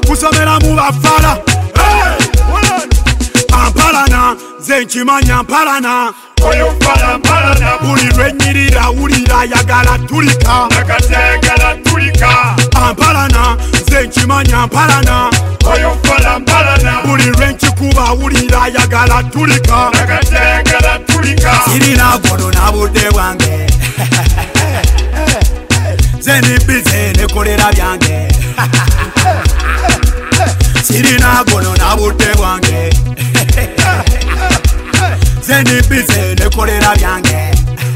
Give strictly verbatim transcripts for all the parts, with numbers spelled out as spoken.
kusomera mu bafala ampalana nze nkimanya mpalana oyo fala mpalana buli lwenyirira wulira yagala tulika nakati ayagala tulika ampalana nze nkimanya mpalana oyo fala mpalana buli lwenkikuba wulira yagala tulika nakati ayagala tulika sirina gono na budde bwange nze ndi bize nekolera byange sirina gono na budde bwange nze ndi bize nekolera byange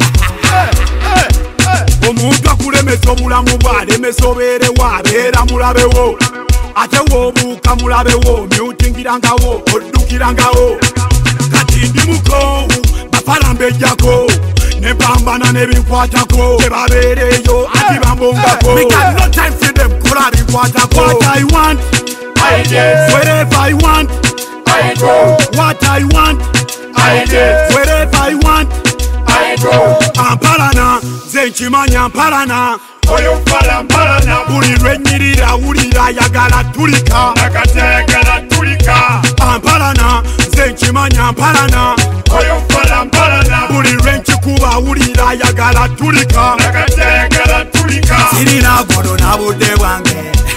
omuntu akulemesa obulamu bwalemesa obeerewo abeera mulabewo ate woobuuka mulabewo myutingirangawo oddukirangawo kati ndi mukoowu bafalambejjako nepambana nebinkwatako tebabeereeyo ati bambongako kola binkwatako what I want I get wherever I want I go what I want I get wherever I want I go ampalana nze nkimanya mpalana oyo fala mpalana buli lwenyirira wulira yagala tulika nakati ayagala tulika ampalana nze nkimanya mpalana oyo fala mpalana buli lwenkikuba wulira yagala tulika nakati ayagala tulika sirina gono na budde bwange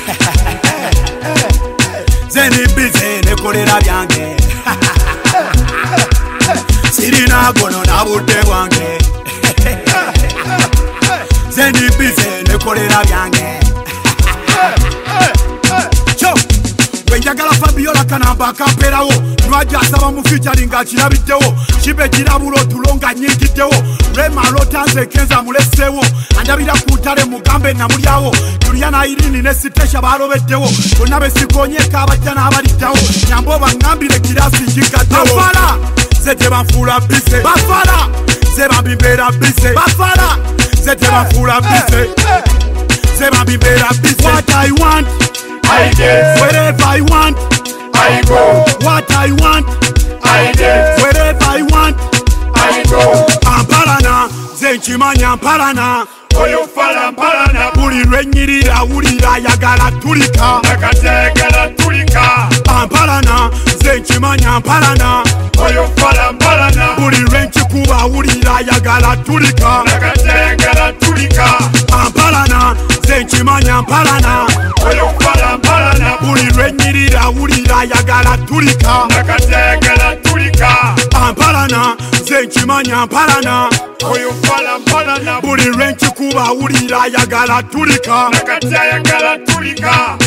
nze ndi bize nekolera byange sirina gono na budde bwange nze ndi bize nekolera byange kyo bwenjagala Fabiola Kanamba akamperawo lwaja asaba mu featuring akirabiddewo kibe kirabulo tulonga nyigiddewo lwemalo tanze kenza mulesewo anjabira ku ntale mugambe namulyawo Juliana Irini ne Sitesha balobeddewo bonna besikonyeka abajja n'abaliddawo nyambo bangambire kirasi kigaddewo bafala ze tebanfuula bise bafala ze bambimbeera bise bafala ze tebanfuula bise ze bambimbeera bise what I want I get wherever I want I go what I want I get wherever I want I go ampalana nze nkimanya mpalana oyo fala mpalana buli lwenyirira wulira yagala tulika nakati ayagala tulika ampalana nze nkimanya mpalana oyo fala mpalana buli lwenkikuba wulira yagala tulika nakati ayagala tulika ampalana nze nkimanya mpalana oyo fala mpalana buli lwenyirira wulira yagala tulika nakati ayagala tulika ampalana nze nkimanya mpalana oyo fala mpalana buli lwenkikuba wulira yagala tulika nakati ayagala tulika